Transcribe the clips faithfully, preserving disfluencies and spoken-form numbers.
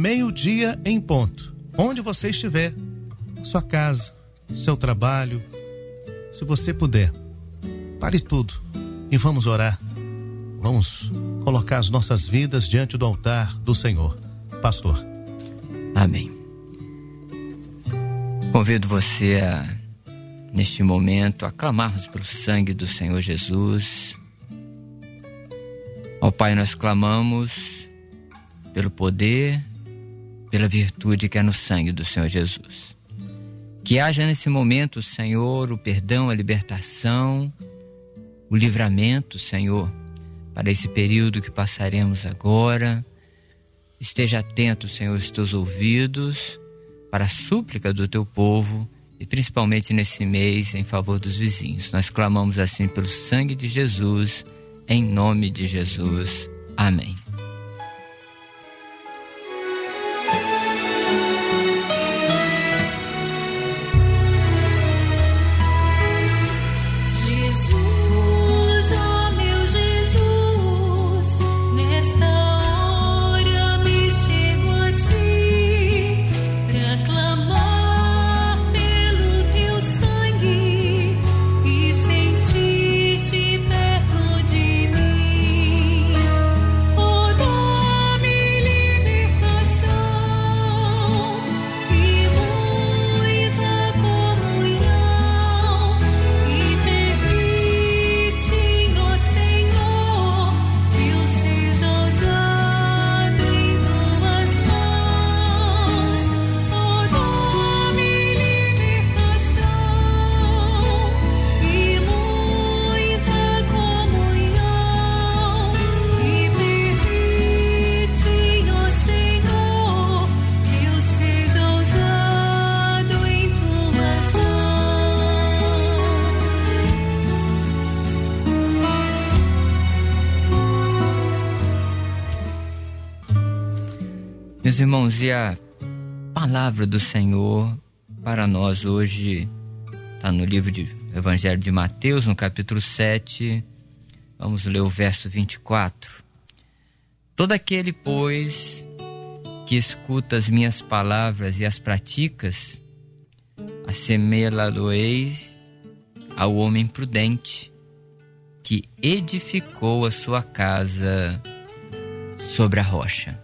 meio-dia em ponto. Onde você estiver, sua casa, seu trabalho, se você puder, pare tudo e vamos orar. Vamos colocar as nossas vidas diante do altar do Senhor. Pastor. Amém. Convido você a, neste momento, a clamarmos pelo sangue do Senhor Jesus. Ó Pai, nós clamamos pelo poder, pela virtude que é no sangue do Senhor Jesus. Que haja nesse momento, Senhor, o perdão, a libertação, o livramento, Senhor, para esse período que passaremos agora. Esteja atento, Senhor, aos teus ouvidos para a súplica do teu povo e principalmente nesse mês em favor dos vizinhos. Nós clamamos assim pelo sangue de Jesus, em nome de Jesus. Amém. Meus irmãos, e a palavra do Senhor para nós hoje está no livro do Evangelho de Mateus, no capítulo sete. Vamos ler o verso vinte e quatro. Todo aquele, pois, que escuta as minhas palavras e as praticas, assemelhá-lo-eis ao homem prudente que edificou a sua casa sobre a rocha.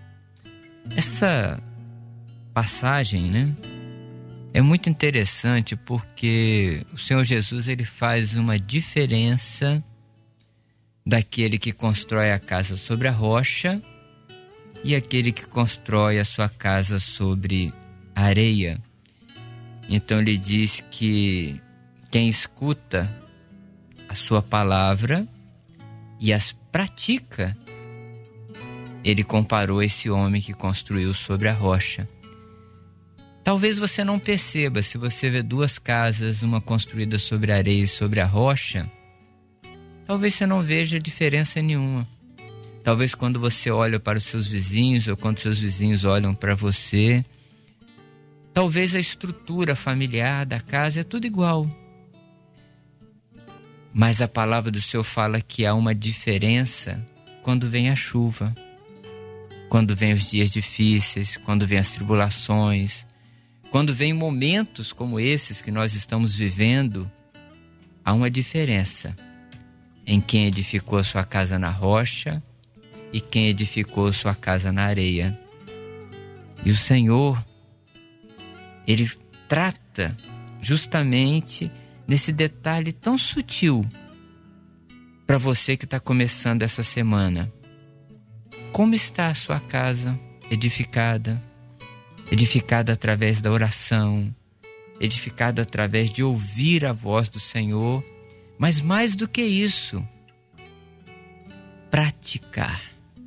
Essa passagem, né, é muito interessante porque o Senhor Jesus, ele faz uma diferença daquele que constrói a casa sobre a rocha e aquele que constrói a sua casa sobre a areia. Então ele diz que quem escuta a sua palavra e as pratica, ele comparou esse homem que construiu sobre a rocha. Talvez você não perceba, se você vê duas casas, uma construída sobre a areia e sobre a rocha, talvez você não veja diferença nenhuma. Talvez quando você olha para os seus vizinhos ou quando seus vizinhos olham para você, talvez a estrutura familiar da casa é tudo igual. Mas a palavra do Senhor fala que há uma diferença quando vem a chuva. Quando vem os dias difíceis, quando vem as tribulações, quando vem momentos como esses que nós estamos vivendo, há uma diferença em quem edificou a sua casa na rocha e quem edificou a sua casa na areia. E o Senhor, Ele trata justamente nesse detalhe tão sutil para você que está começando essa semana. Como está a sua casa edificada? Edificada através da oração, edificada através de ouvir a voz do Senhor, mas mais do que isso, praticar.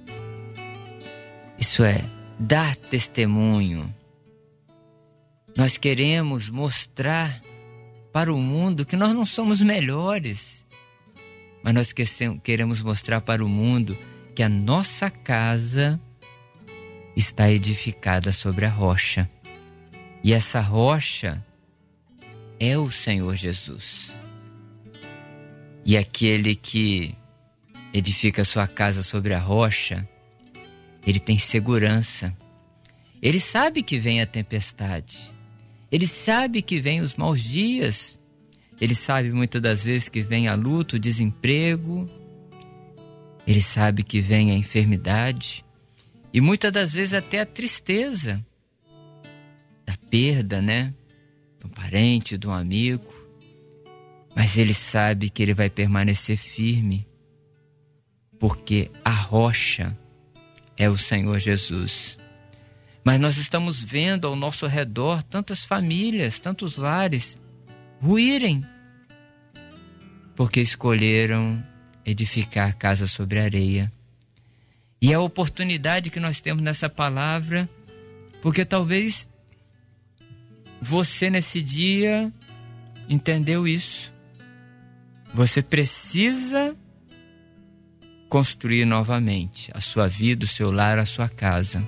Isso é, dar testemunho. Nós queremos mostrar para o mundo que nós não somos melhores, mas nós queremos mostrar para o mundo que a nossa casa está edificada sobre a rocha. E essa rocha é o Senhor Jesus. E aquele que edifica sua casa sobre a rocha, ele tem segurança. Ele sabe que vem a tempestade. Ele sabe que vem os maus dias. Ele sabe muitas das vezes que vem a luta, o desemprego. Ele sabe que vem a enfermidade. E muitas das vezes até a tristeza da perda, né? De um parente, de um amigo. Mas ele sabe que ele vai permanecer firme, porque a rocha é o Senhor Jesus. Mas nós estamos vendo ao nosso redor tantas famílias, tantos lares ruírem, porque escolheram edificar casa sobre areia. E é a oportunidade que nós temos nessa palavra, porque talvez você nesse dia entendeu isso. Você precisa construir novamente a sua vida, o seu lar, a sua casa.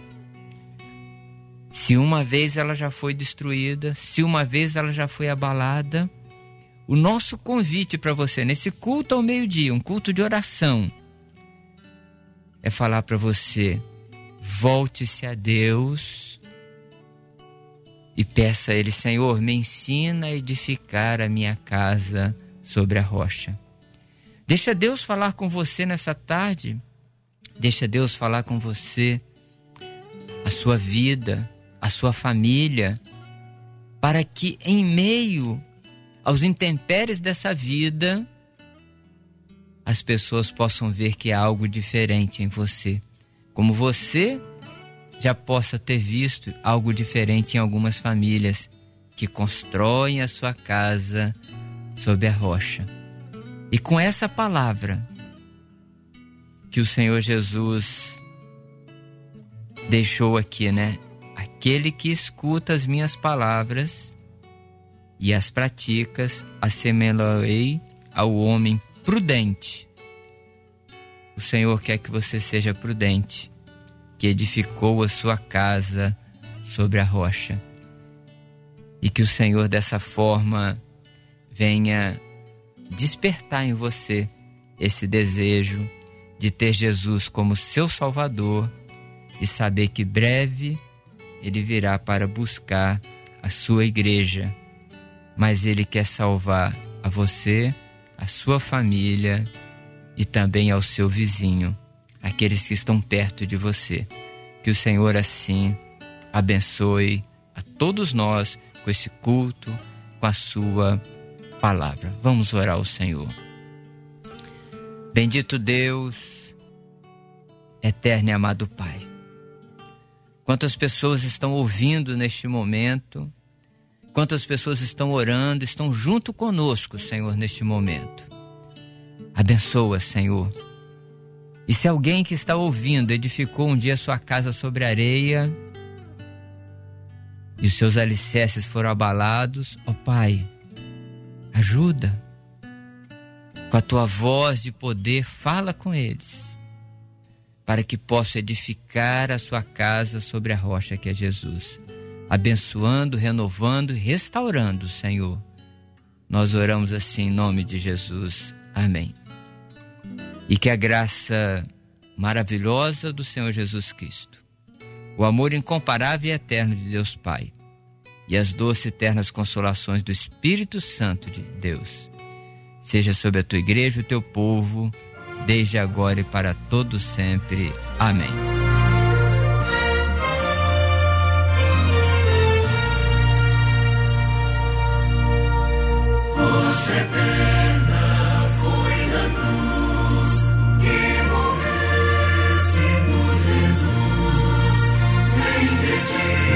Se uma vez ela já foi destruída, se uma vez ela já foi abalada, o nosso convite para você nesse culto ao meio-dia, um culto de oração, é falar para você: volte-se a Deus e peça a Ele: Senhor, me ensina a edificar a minha casa sobre a rocha. Deixa Deus falar com você nessa tarde. Deixa Deus falar com você a sua vida, a sua família, para que em meio aos intempéries dessa vida, as pessoas possam ver que há algo diferente em você. Como você já possa ter visto algo diferente em algumas famílias que constroem a sua casa sob a rocha. E com essa palavra que o Senhor Jesus deixou aqui, né? Aquele que escuta as minhas palavras e as praticas, assemelharei ao homem prudente. O Senhor quer que você seja prudente, que edificou a sua casa sobre a rocha. E que o Senhor dessa forma venha despertar em você esse desejo de ter Jesus como seu Salvador e saber que breve Ele virá para buscar a sua igreja. Mas Ele quer salvar a você, a sua família e também ao seu vizinho, aqueles que estão perto de você. Que o Senhor assim abençoe a todos nós com esse culto, com a sua palavra. Vamos orar ao Senhor. Bendito Deus, eterno e amado Pai. Quantas pessoas estão ouvindo neste momento, quantas pessoas estão orando, estão junto conosco, Senhor, neste momento. Abençoa, Senhor. E se alguém que está ouvindo edificou um dia sua casa sobre areia e os seus alicerces foram abalados, ó Pai, ajuda. Com a tua voz de poder, fala com eles, para que possa edificar a sua casa sobre a rocha que é Jesus, abençoando, renovando e restaurando, Senhor. Nós oramos assim em nome de Jesus. Amém. E que a graça maravilhosa do Senhor Jesus Cristo, o amor incomparável e eterno de Deus Pai e as doces e eternas consolações do Espírito Santo de Deus seja sobre a tua igreja e o teu povo, desde agora e para todos sempre. Amém. Rocha eterna foi na cruz que morreste por Jesus, vem de ti.